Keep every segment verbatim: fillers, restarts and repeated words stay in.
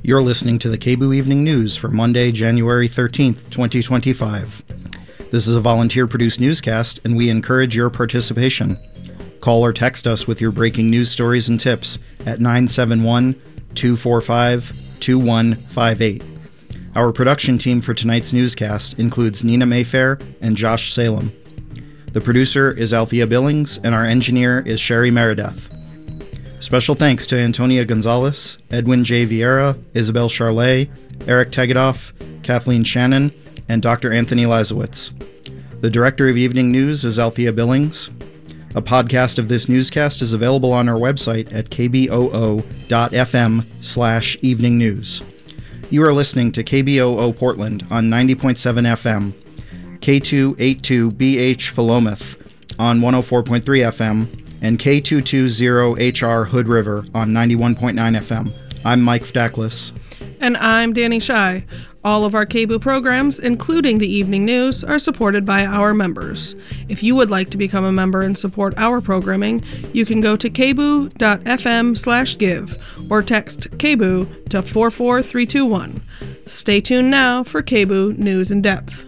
You're listening to the K B O O Evening News for Monday, January thirteenth, twenty twenty-five. This is a volunteer-produced newscast, and we encourage your participation. Call or text us with your breaking news stories and tips at nine seven one, two four five, two one five eight. Our production team for tonight's newscast includes Nina Mayfair and Josh Salem. The producer is Althea Billings, and our engineer is Sherry Meredith. Special thanks to Antonia Gonzalez, Edwin J. Vieira, Isabel Charlet, Eric Tegedoff, Kathleen Shannon, and Doctor Anthony Lazowitz. The director of Evening News is Althea Billings. A podcast of this newscast is available on our website at k b o o dot f m slash evening news. You are listening to K B O O Portland on ninety point seven F M, K two eighty-two B H Philomath on one oh four point three F M, and K two twenty H R Hood River on ninety-one point nine F M. I'm Mike Ftaklis. And I'm Danny Shy. All of our K B O O programs, including the evening news, are supported by our members. If you would like to become a member and support our programming, you can go to k b o o dot f m slash give or text K B O O to four four three two one. Stay tuned now for K B O O News in Depth.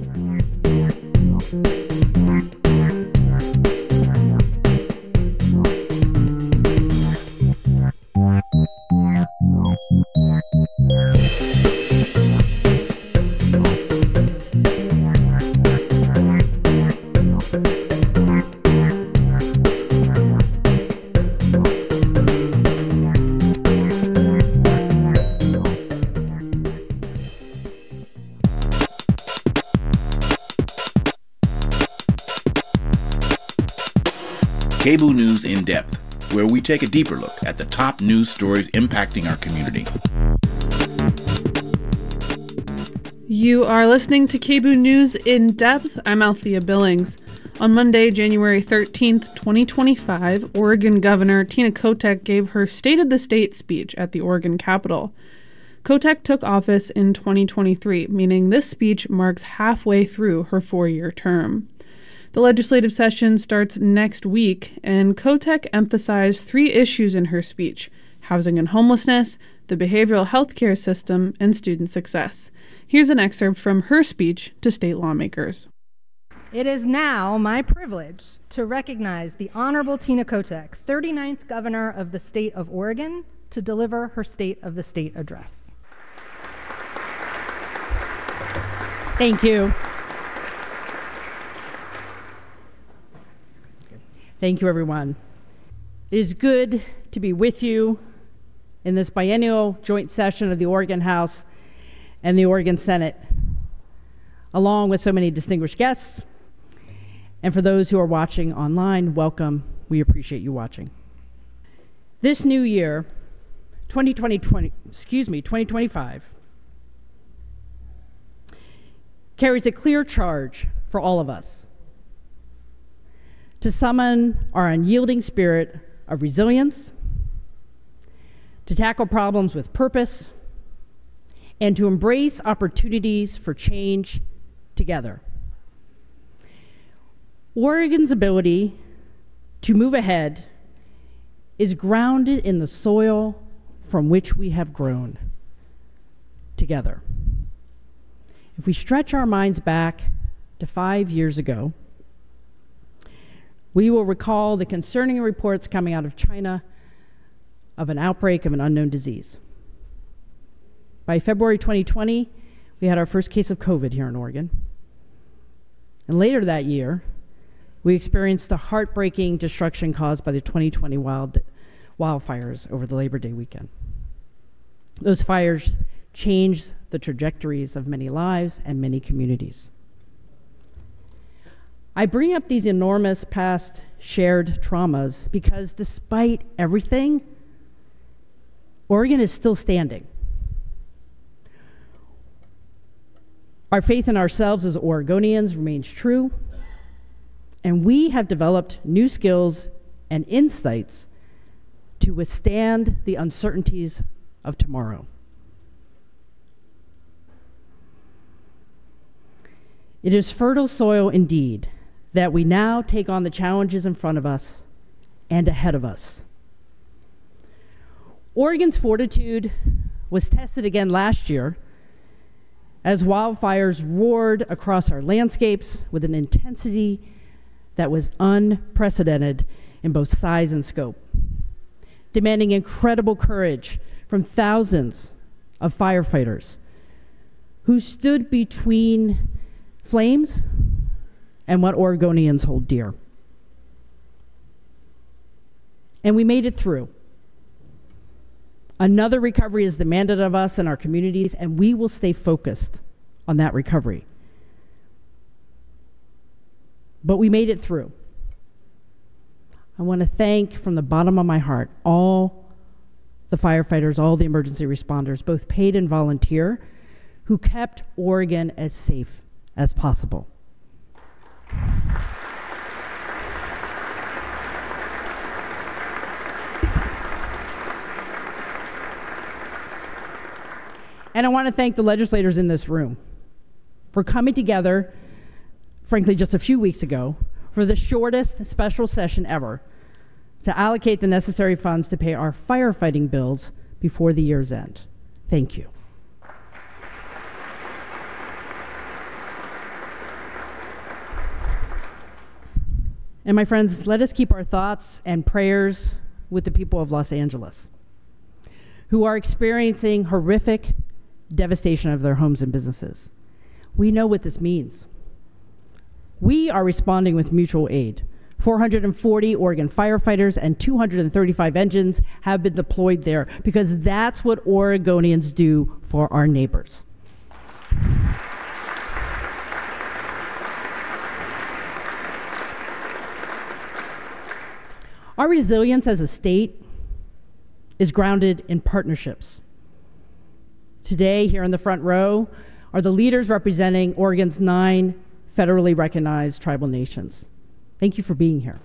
K B O O News in Depth, where we take a deeper look at the top news stories impacting our community. You are listening to K B O O News in Depth. I'm Althea Billings. On Monday, January thirteenth, twenty twenty-five, Oregon Governor Tina Kotek gave her State of the State speech at the Oregon Capitol. Kotek took office in twenty twenty-three, meaning this speech marks halfway through her four-year term. The legislative session starts next week, and Kotek emphasized three issues in her speech: housing and homelessness, the behavioral health care system, and student success. Here's an excerpt from her speech to state lawmakers. It is now my privilege to recognize the Honorable Tina Kotek, thirty-ninth Governor of the State of Oregon, to deliver her State of the State address. Thank you. Thank you, everyone. It is good to be with you in this biennial joint session of the Oregon House and the Oregon Senate, along with so many distinguished guests. And for those who are watching online, welcome. We appreciate you watching. This new year, twenty twenty, excuse me, twenty twenty-five, carries a clear charge for all of us to summon our unyielding spirit of resilience, to tackle problems with purpose, and to embrace opportunities for change together. Oregon's ability to move ahead is grounded in the soil from which we have grown together. If we stretch our minds back to five years ago, we will recall the concerning reports coming out of China of an outbreak of an unknown disease. By February twenty twenty, we had our first case of COVID here in Oregon. And later that year, we experienced the heartbreaking destruction caused by the twenty twenty wild, wildfires over the Labor Day weekend. Those fires changed the trajectories of many lives and many communities. I bring up these enormous past shared traumas because despite everything, Oregon is still standing. Our faith in ourselves as Oregonians remains true, and we have developed new skills and insights to withstand the uncertainties of tomorrow. It is fertile soil indeed that we now take on the challenges in front of us and ahead of us. Oregon's fortitude was tested again last year as wildfires roared across our landscapes with an intensity that was unprecedented in both size and scope, demanding incredible courage from thousands of firefighters who stood between flames and what Oregonians hold dear. And we made it through. Another recovery is demanded of us and our communities, and we will stay focused on that recovery. But we made it through. I want to thank from the bottom of my heart all the firefighters, all the emergency responders, both paid and volunteer, who kept Oregon as safe as possible. And I want to thank the legislators in this room for coming together, frankly, just a few weeks ago, for the shortest special session ever to allocate the necessary funds to pay our firefighting bills before the year's end. Thank you. And my friends, let us keep our thoughts and prayers with the people of Los Angeles, who are experiencing horrific devastation of their homes and businesses. We know what this means. We are responding with mutual aid. four hundred forty Oregon firefighters and two hundred thirty-five engines have been deployed there because that's what Oregonians do for our neighbors. Our resilience as a state is grounded in partnerships. Today, here in the front row, are the leaders representing Oregon's nine federally recognized tribal nations. Thank you for being here.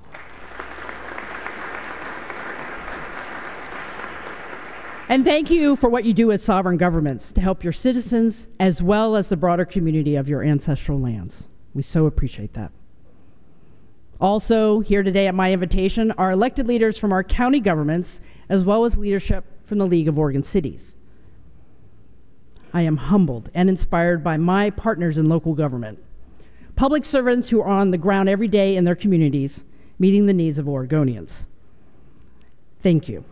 And thank you for what you do as sovereign governments to help your citizens as well as the broader community of your ancestral lands. We so appreciate that. Also, here today at my invitation are elected leaders from our county governments as well as leadership from the League of Oregon Cities. I am humbled and inspired by my partners in local government, public servants who are on the ground every day in their communities, meeting the needs of Oregonians. Thank you.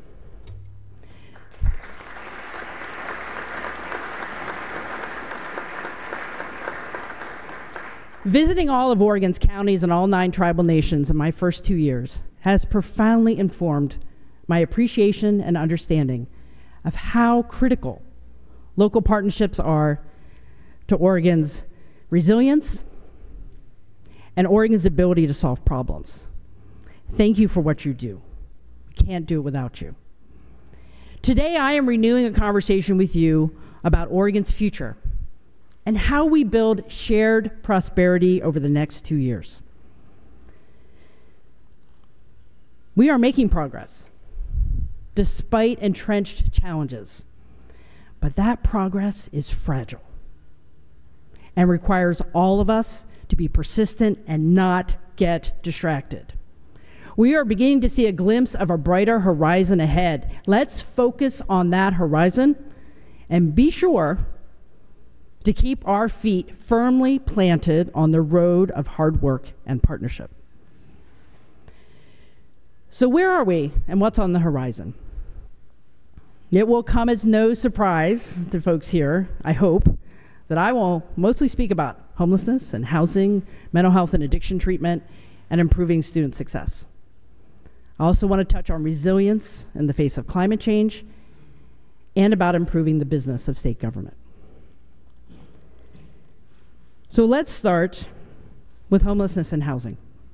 Visiting all of Oregon's counties and all nine tribal nations in my first two years has profoundly informed my appreciation and understanding of how critical local partnerships are to Oregon's resilience and Oregon's ability to solve problems. Thank you for what you do. We can't do it without you. Today, I am renewing a conversation with you about Oregon's future and how we build shared prosperity over the next two years. We are making progress despite entrenched challenges, but that progress is fragile and requires all of us to be persistent and not get distracted. We are beginning to see a glimpse of a brighter horizon ahead. Let's focus on that horizon and be sure to keep our feet firmly planted on the road of hard work and partnership. So where are we and what's on the horizon? It will come as no surprise to folks here, I hope, that I will mostly speak about homelessness and housing, mental health and addiction treatment, and improving student success. I also want to touch on resilience in the face of climate change and about improving the business of state government. So let's start with homelessness and housing.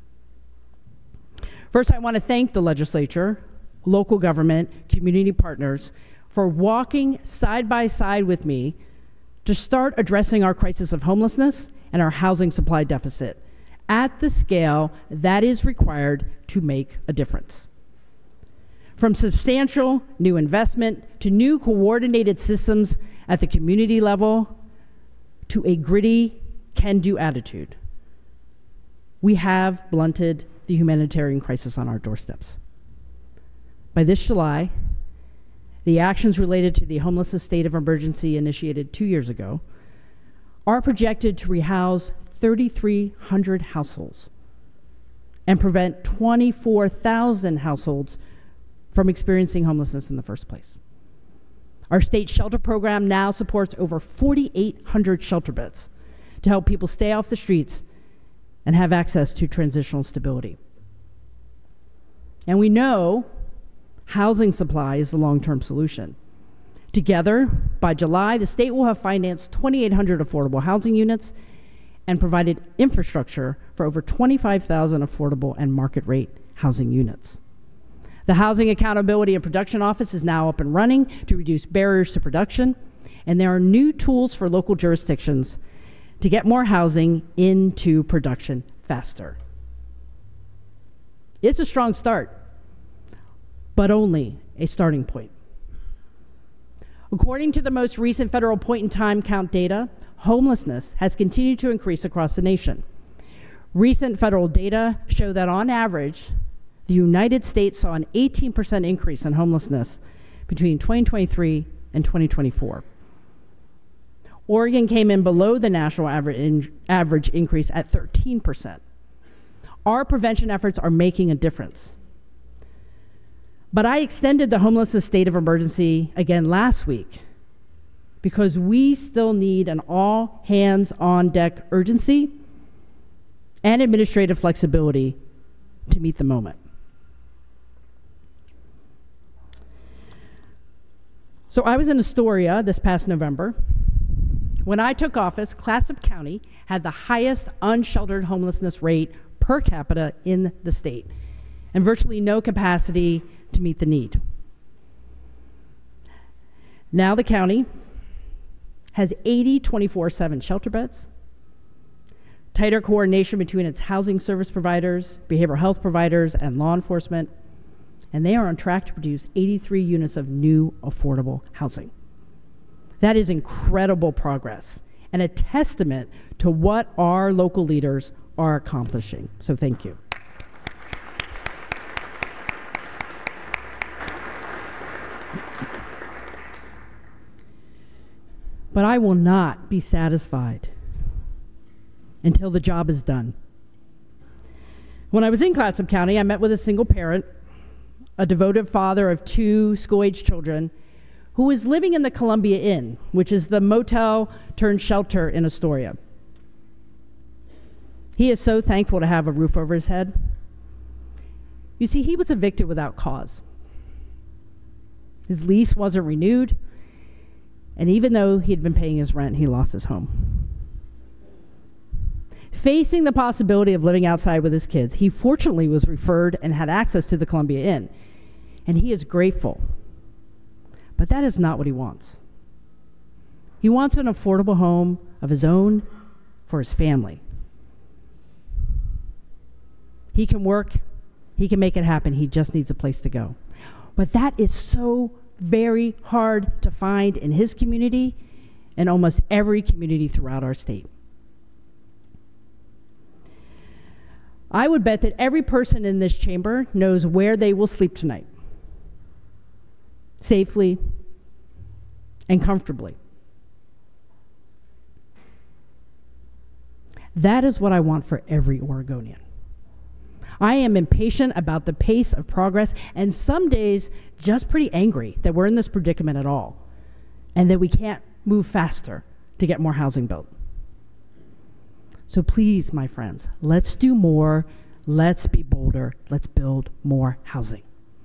First, I want to thank the legislature, local government, community partners for walking side by side with me to start addressing our crisis of homelessness and our housing supply deficit at the scale that is required to make a difference. From substantial new investment to new coordinated systems at the community level to a gritty can-do attitude, we have blunted the humanitarian crisis on our doorsteps. By this July, the actions related to the homelessness state of emergency initiated two years ago are projected to rehouse three thousand three hundred households and prevent twenty-four thousand households from experiencing homelessness in the first place. Our state shelter program now supports over four thousand eight hundred shelter beds to help people stay off the streets and have access to transitional stability. And we know housing supply is the long-term solution. Together, by July, the state will have financed two thousand eight hundred affordable housing units and provided infrastructure for over twenty-five thousand affordable and market-rate housing units. The Housing Accountability and Production Office is now up and running to reduce barriers to production, and there are new tools for local jurisdictions to get more housing into production faster. It's a strong start, but only a starting point. According to the most recent federal point-in-time count data, homelessness has continued to increase across the nation. Recent federal data show that on average, the United States saw an eighteen percent increase in homelessness between twenty twenty-three and twenty twenty-four. Oregon came in below the national average, in, average increase at thirteen percent. Our prevention efforts are making a difference. But I extended the homelessness state of emergency again last week because we still need an all hands on deck urgency and administrative flexibility to meet the moment. So I was in Astoria this past November. When I took office, Clatsop County had the highest unsheltered homelessness rate per capita in the state and virtually no capacity to meet the need. Now the county has eighty twenty-four seven shelter beds, tighter coordination between its housing service providers, behavioral health providers, and law enforcement, and they are on track to produce eighty-three units of new affordable housing. That is incredible progress and a testament to what our local leaders are accomplishing. So thank you. But I will not be satisfied until the job is done. When I was in Clatsop County, I met with a single parent, a devoted father of two school-age children, who was living in the Columbia Inn, which is the motel turned shelter in Astoria. He is so thankful to have a roof over his head. You see, he was evicted without cause. His lease wasn't renewed, and even though he had been paying his rent, he lost his home. Facing the possibility of living outside with his kids, he fortunately was referred and had access to the Columbia Inn, and he is grateful. But that is not what he wants. He wants an affordable home of his own for his family. He can work, he can make it happen, he just needs a place to go. But that is so very hard to find in his community and almost every community throughout our state. I would bet that every person in this chamber knows where they will sleep tonight, safely and comfortably. That is what I want for every Oregonian. I am impatient about the pace of progress, and some days just pretty angry that we're in this predicament at all, and that we can't move faster to get more housing built. So please, my friends, let's do more, let's be bolder, let's build more housing.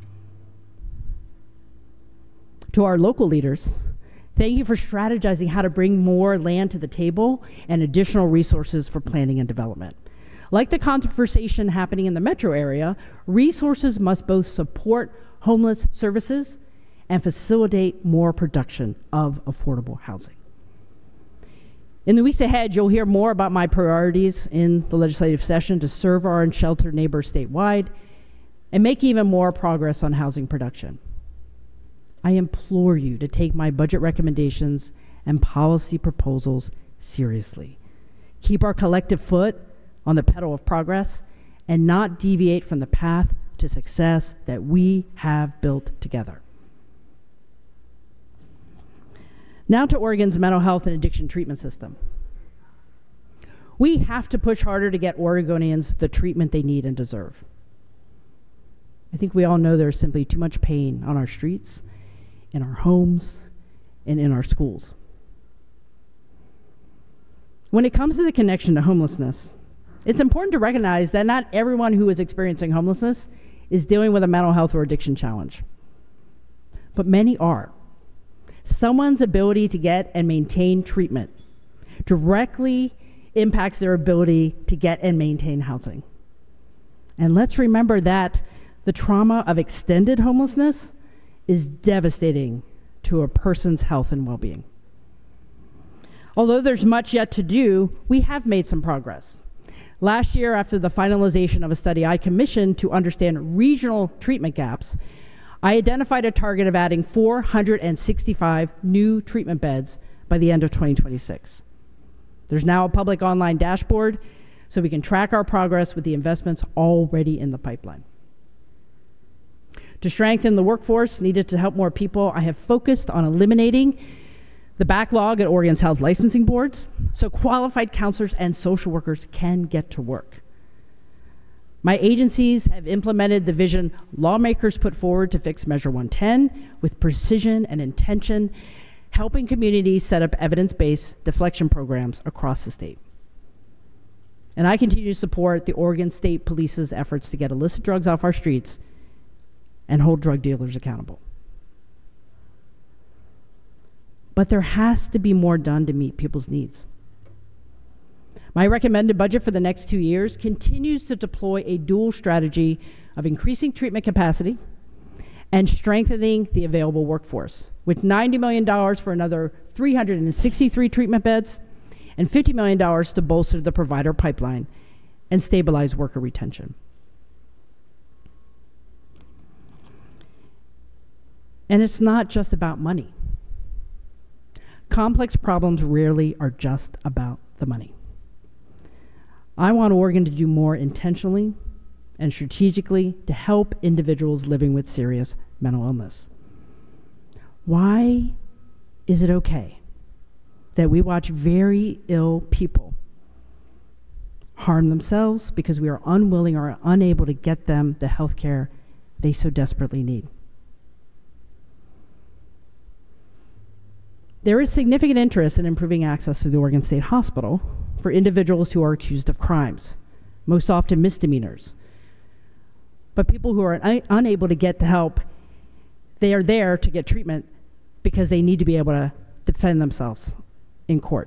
To our local leaders, thank you for strategizing how to bring more land to the table and additional resources for planning and development. Like the conversation happening in the metro area, resources must both support homeless services and facilitate more production of affordable housing. In the weeks ahead, you'll hear more about my priorities in the legislative session to serve our unsheltered neighbors statewide and make even more progress on housing production. I implore you to take my budget recommendations and policy proposals seriously. Keep our collective foot on the pedal of progress and not deviate from the path to success that we have built together. Now to Oregon's mental health and addiction treatment system. We have to push harder to get Oregonians the treatment they need and deserve. I think we all know there's simply too much pain on our streets, in our homes, and in our schools. When it comes to the connection to homelessness, it's important to recognize that not everyone who is experiencing homelessness is dealing with a mental health or addiction challenge, but many are. Someone's ability to get and maintain treatment directly impacts their ability to get and maintain housing. And let's remember that the trauma of extended homelessness is devastating to a person's health and well-being. Although there's much yet to do, we have made some progress. Last year, after the finalization of a study I commissioned to understand regional treatment gaps, I identified a target of adding four hundred sixty-five new treatment beds by the end of twenty twenty-six. There's now a public online dashboard so we can track our progress with the investments already in the pipeline. To strengthen the workforce needed to help more people, I have focused on eliminating the backlog at Oregon's health licensing boards so qualified counselors and social workers can get to work. My agencies have implemented the vision lawmakers put forward to fix Measure one ten with precision and intention, helping communities set up evidence-based deflection programs across the state. And I continue to support the Oregon State Police's efforts to get illicit drugs off our streets and hold drug dealers accountable. But there has to be more done to meet people's needs. My recommended budget for the next two years continues to deploy a dual strategy of increasing treatment capacity and strengthening the available workforce, with ninety million dollars for another three hundred sixty-three treatment beds and fifty million dollars to bolster the provider pipeline and stabilize worker retention. And it's not just about money. Complex problems rarely are just about the money. I want Oregon to do more intentionally and strategically to help individuals living with serious mental illness. Why is it okay that we watch very ill people harm themselves because we are unwilling or unable to get them the health care they so desperately need? There is significant interest in improving access to the Oregon State Hospital for individuals who are accused of crimes, most often misdemeanors. But people who are un- unable to get the help, they are there to get treatment because they need to be able to defend themselves in court.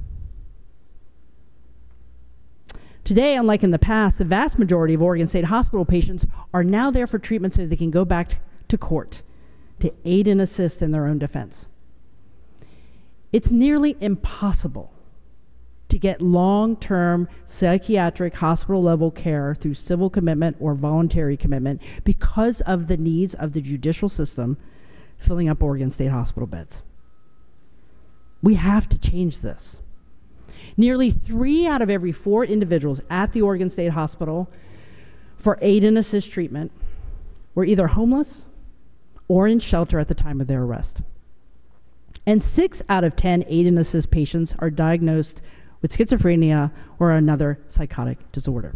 Today, unlike in the past, the vast majority of Oregon State Hospital patients are now there for treatment so they can go back to court to aid and assist in their own defense. It's nearly impossible to get long-term psychiatric hospital-level care through civil commitment or voluntary commitment because of the needs of the judicial system filling up Oregon State Hospital beds. We have to change this. Nearly three out of every four individuals at the Oregon State Hospital for aid and assist treatment were either homeless or in shelter at the time of their arrest. And six out of ten aid and assist patients are diagnosed with schizophrenia or another psychotic disorder.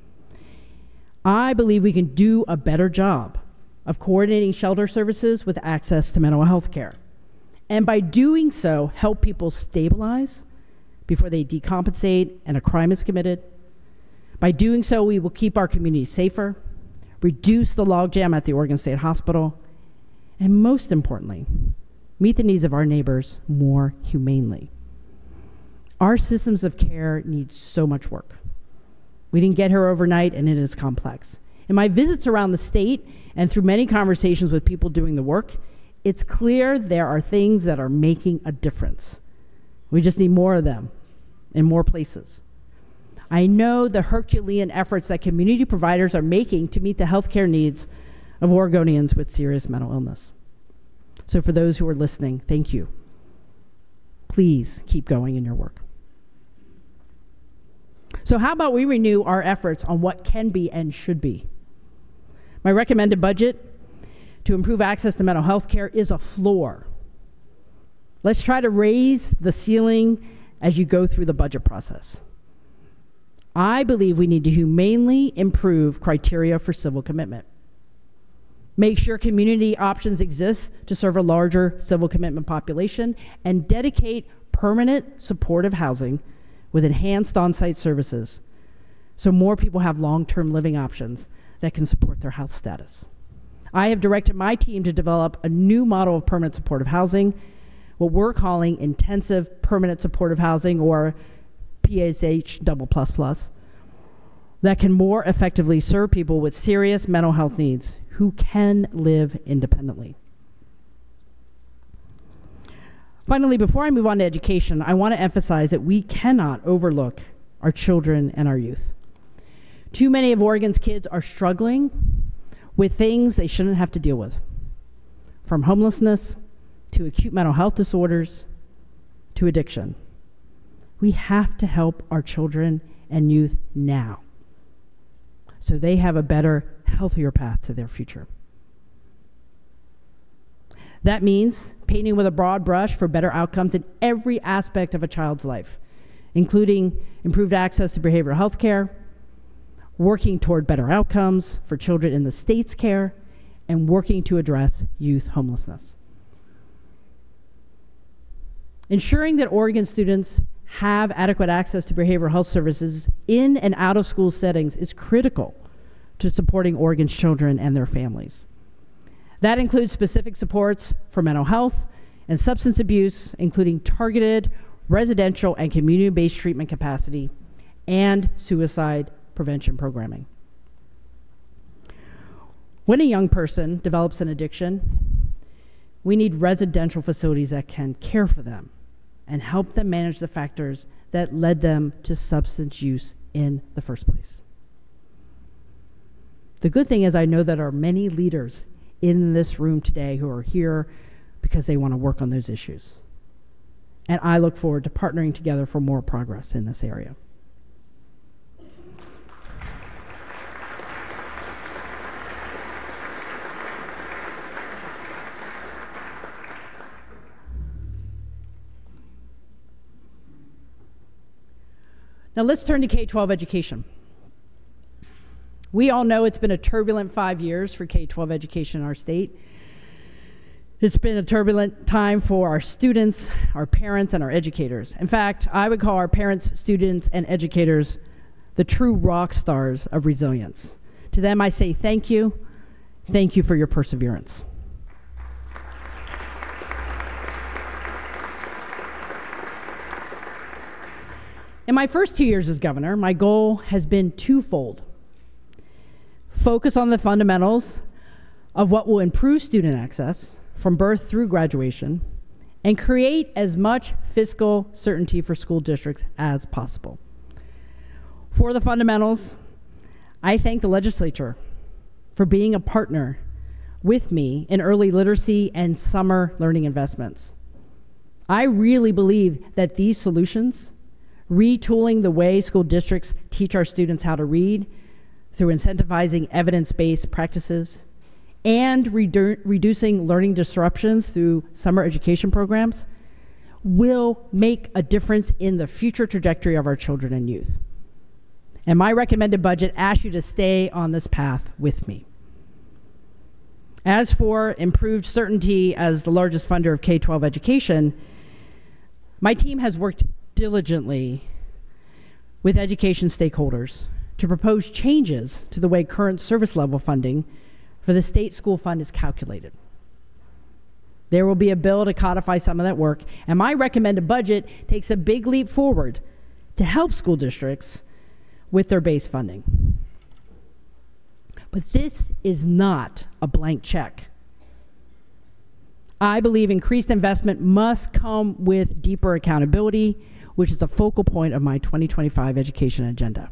I believe we can do a better job of coordinating shelter services with access to mental health care. And by doing so, help people stabilize before they decompensate and a crime is committed. By doing so, we will keep our communities safer, reduce the logjam at the Oregon State Hospital, and most importantly, meet the needs of our neighbors more humanely. Our systems of care need so much work. We didn't get here overnight, and it is complex. In my visits around the state and through many conversations with people doing the work, it's clear there are things that are making a difference. We just need more of them in more places. I know the Herculean efforts that community providers are making to meet the healthcare needs of Oregonians with serious mental illness. So for those who are listening, thank you. Please keep going in your work. So how about we renew our efforts on what can be and should be? My recommended budget to improve access to mental health care is a floor. Let's try to raise the ceiling as you go through the budget process. I believe we need to humanely improve criteria for civil commitment. Make sure community options exist to serve a larger civil commitment population, and dedicate permanent supportive housing with enhanced on-site services so more people have long-term living options that can support their health status. I have directed my team to develop a new model of permanent supportive housing, what we're calling intensive permanent supportive housing, or P S H double plus plus, that can more effectively serve people with serious mental health needs who can live independently. Finally, before I move on to education, I want to emphasize that we cannot overlook our children and our youth. Too many of Oregon's kids are struggling with things they shouldn't have to deal with, from homelessness to acute mental health disorders to addiction. We have to help our children and youth now so they have a better, healthier path to their future. That means painting with a broad brush for better outcomes in every aspect of a child's life, including improved access to behavioral health care, working toward better outcomes for children in the state's care, and working to address youth homelessness. Ensuring that Oregon students have adequate access to behavioral health services in and out of school settings is critical to supporting Oregon's children and their families. That includes specific supports for mental health and substance abuse, including targeted residential and community-based treatment capacity and suicide prevention programming. When a young person develops an addiction, we need residential facilities that can care for them and help them manage the factors that led them to substance use in the first place. The good thing is I know that there are many leaders in this room today who are here because they want to work on those issues. And I look forward to partnering together for more progress in this area. Now let's turn to K twelve education. We all know it's been a turbulent five years for K twelve education in our state. It's been a turbulent time for our students, our parents, and our educators. In fact, I would call our parents, students, and educators the true rock stars of resilience. To them, I say thank you. Thank you for your perseverance. In my first two years as governor, my goal has been twofold. Focus on the fundamentals of what will improve student access from birth through graduation, and create as much fiscal certainty for school districts as possible. For the fundamentals, I thank the legislature for being a partner with me in early literacy and summer learning investments. I really believe that these solutions, retooling the way school districts teach our students how to read through incentivizing evidence-based practices, and redu- reducing learning disruptions through summer education programs, will make a difference in the future trajectory of our children and youth. And my recommended budget asks you to stay on this path with me. As for improved certainty as the largest funder of K twelve education, my team has worked diligently with education stakeholders to propose changes to the way current service level funding for the state school fund is calculated. There will be a bill to codify some of that work, and my recommended budget takes a big leap forward to help school districts with their base funding. But this is not a blank check. I believe increased investment must come with deeper accountability, which is a focal point of my twenty twenty-five education agenda.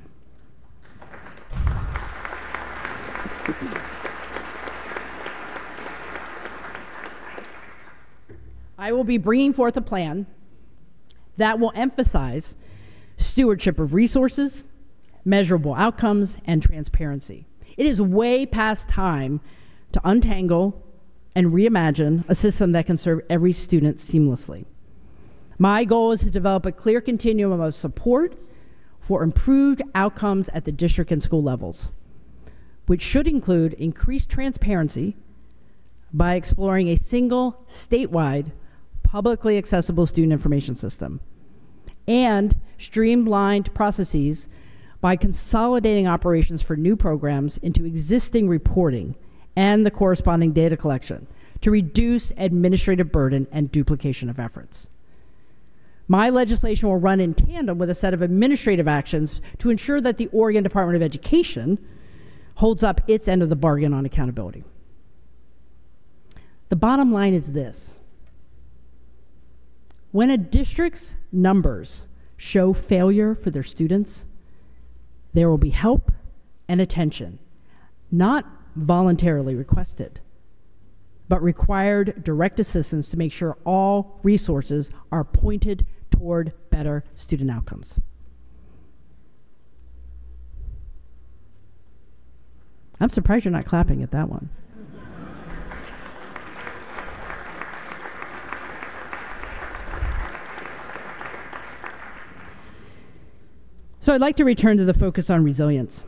I will be bringing forth a plan that will emphasize stewardship of resources, measurable outcomes, and transparency. It is way past time to untangle and reimagine a system that can serve every student seamlessly. My goal is to develop a clear continuum of support for improved outcomes at the district and school levels, which should include increased transparency by exploring a single statewide publicly accessible student information system, and streamlined processes by consolidating operations for new programs into existing reporting and the corresponding data collection to reduce administrative burden and duplication of efforts. My legislation will run in tandem with a set of administrative actions to ensure that the Oregon Department of Education holds up its end of the bargain on accountability. The bottom line is this: when a district's numbers show failure for their students, there will be help and attention, not voluntarily requested, but required direct assistance to make sure all resources are pointed toward better student outcomes. I'm surprised you're not clapping at that one. So I'd like to return to the focus on resilience.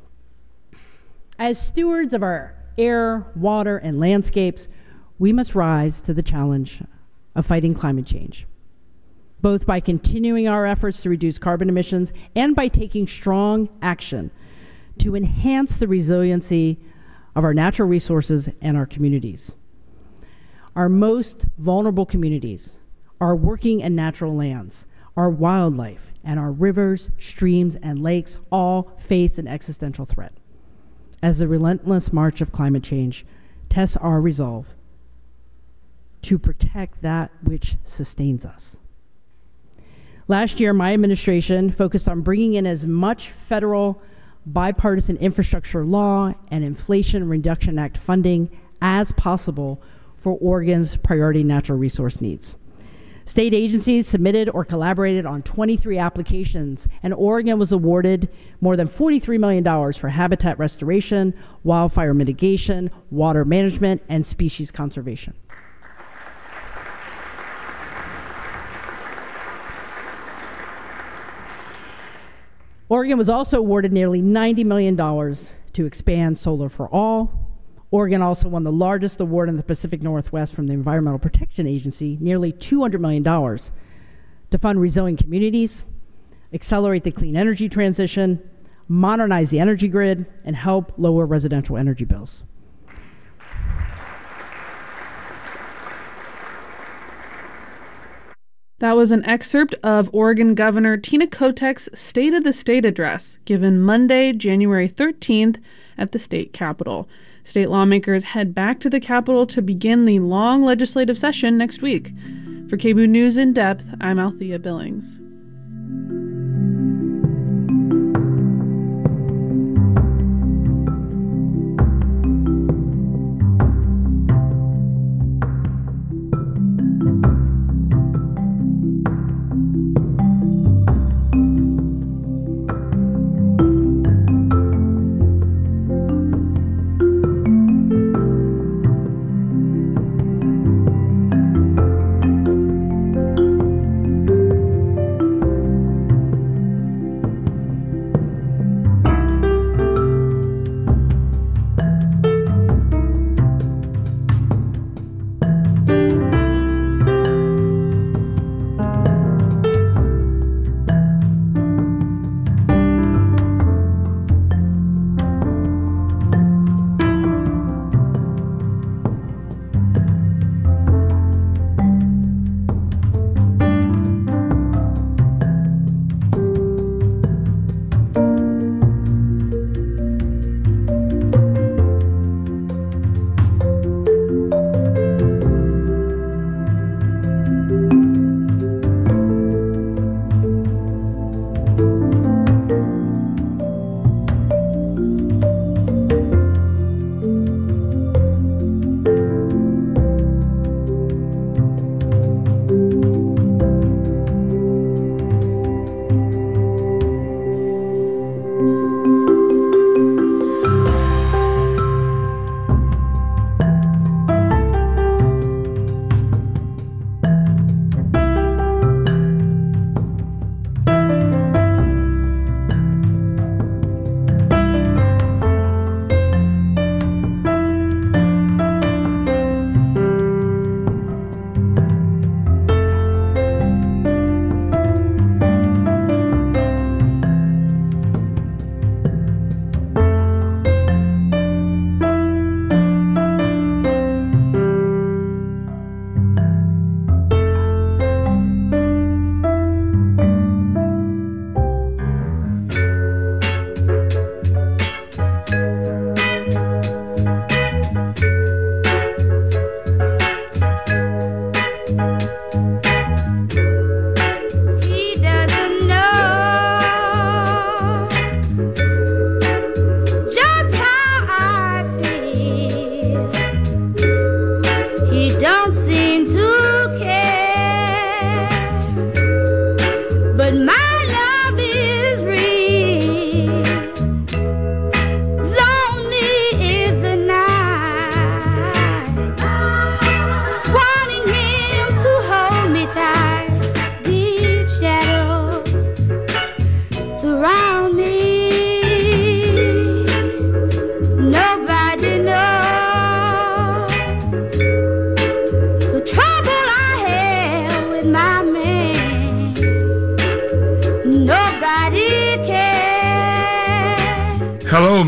As stewards of our air, water, and landscapes, we must rise to the challenge of fighting climate change, both by continuing our efforts to reduce carbon emissions and by taking strong action to enhance the resiliency of our natural resources and our communities. Our most vulnerable communities, our working and natural lands, our wildlife, and our rivers, streams, and lakes all face an existential threat as the relentless march of climate change tests our resolve to protect that which sustains us. Last year, my administration focused on bringing in as much federal bipartisan infrastructure law and Inflation Reduction Act funding as possible for Oregon's priority natural resource needs. State agencies submitted or collaborated on twenty-three applications, and Oregon was awarded more than forty-three million dollars for habitat restoration, wildfire mitigation, water management, and species conservation. Oregon was also awarded nearly ninety million dollars to expand Solar for All. Oregon also won the largest award in the Pacific Northwest from the Environmental Protection Agency, nearly two hundred million dollars, to fund resilient communities, accelerate the clean energy transition, modernize the energy grid, and help lower residential energy bills. That was an excerpt of Oregon Governor Tina Kotek's State of the State address, given Monday, January thirteenth at the state capitol. State lawmakers head back to the Capitol to begin the long legislative session next week. For K B O News in Depth, I'm Althea Billings.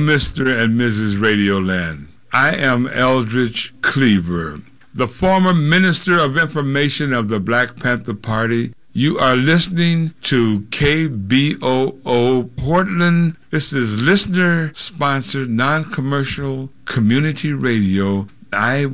Mister and Missus Radioland. I am Eldridge Cleaver, the former Minister of Information of the Black Panther Party. You are listening to K B O O Portland. This is listener-sponsored, non-commercial community radio. I